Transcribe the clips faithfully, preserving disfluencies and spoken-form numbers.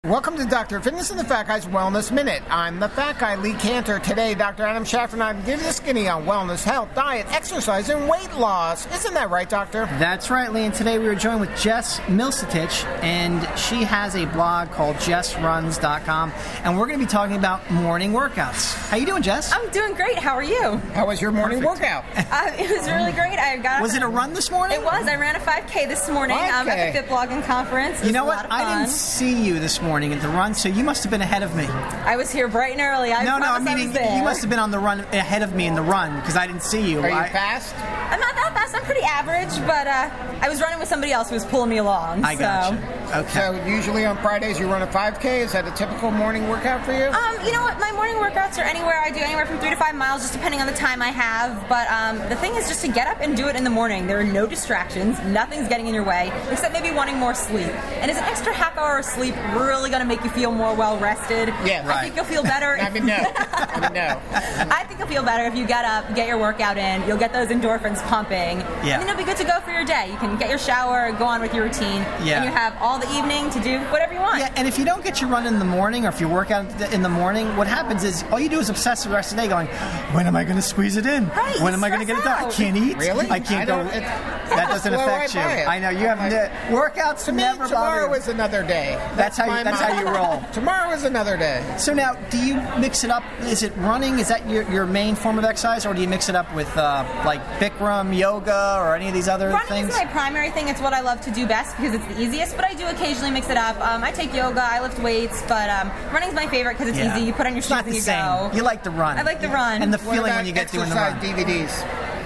Welcome to Doctor Fitness and the Fat Guy's Wellness Minute. I'm the Fat Guy, Lee Cantor. Today, Doctor Adam Schaffer and I give you the skinny on wellness, health, diet, exercise, and weight loss. Isn't that right, Doctor? That's right, Lee. And today we were joined with Jess Milsatich, and she has a blog called jess runs dot com, and we're going to be talking about morning workouts. How you doing, Jess? I'm doing great. How are you? How was your morning Perfect. workout? Uh, it was really great. I got. Was it a run this morning? It was. I ran a five K this morning um, five K. at the Fit Blogging Conference. It You was know a what? lot of I fun. didn't see you this morning at the run, so you must have been ahead of me. I was here bright and early. I no, no, I promise I mean, was there. you must have been on the run ahead of me in the run, because I didn't see you. Are you I, fast? I'm not that fast. I'm pretty average, but uh, I was running with somebody else who was pulling me along. I so. got you. Okay. So usually on Fridays you run a five K. Is that a typical morning workout for you? Um, you know what? My morning workouts are anywhere. I do anywhere from three to five miles, just depending on the time I have. But um, the thing is just to get up and do it in the morning. There are no distractions. Nothing's getting in your way, except maybe wanting more sleep. And is an extra half hour of sleep really going to make you feel more well rested? Yeah, I right. think you'll feel better. I mean, no. I mean, no. I think you'll feel better if you get up, get your workout in. You'll get those endorphins pumping. Yeah. And then you'll be good to go for your day. You can get your shower, go on with your routine. Yeah. And you have all the evening to do whatever you want. Yeah, and if you don't get your run in the morning, or if you work out in the morning, what happens is all you do is obsess the rest of the day going, when am I going to squeeze it in? Right, when you am I going to get it stress done? I out. can't eat. Really? I can't I go. don't- it- That doesn't blow affect right by you. it. I know you have Like, no, workouts To me, never bother tomorrow you. is another day. That's how you- my that's how motto. you roll. Tomorrow is another day. So now, do you mix it up? Is it running? Is that your, your main form of exercise, or do you mix it up with uh, like Bikram, yoga, or any of these other Running things? is my primary thing. It's what I love to do best because it's the easiest, but I do occasionally mix it up. Um, I take yoga, I lift weights, but um, running's my favorite because it's Yeah. easy. You put on your It's shoes not and the you same. go. You like the run. I like the run. And the What feeling about when you get doing the exercise run. D V Ds?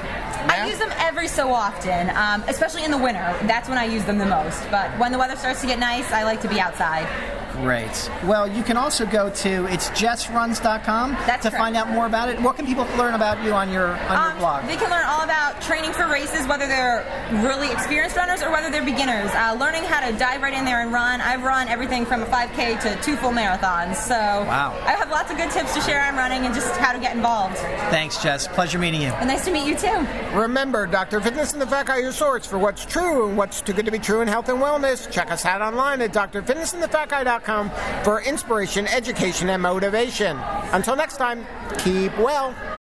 I Yeah? use them every so often, um, especially in the winter. That's when I use them the most. But when the weather starts to get nice, I like to be outside. Great. Well, you can also go to it's jess runs dot com That's to correct. find out more about it. What can people learn about you on your on your Um, blog? They can learn all about training for races, whether they're really experienced runners or whether they're beginners. Uh, learning how to dive right in there and run. I've run everything from a five K to two full marathons. So Wow. I have lots of good tips to share on running and just how to get involved. Thanks, Jess. Pleasure meeting you. And nice to meet you too. Remember, Doctor Fitness and the Fat Guy, your source for what's true and what's too good to be true in health and wellness. Check us out online at dr fitness and the fat guy dot com for inspiration, education, and motivation. Until next time, keep well.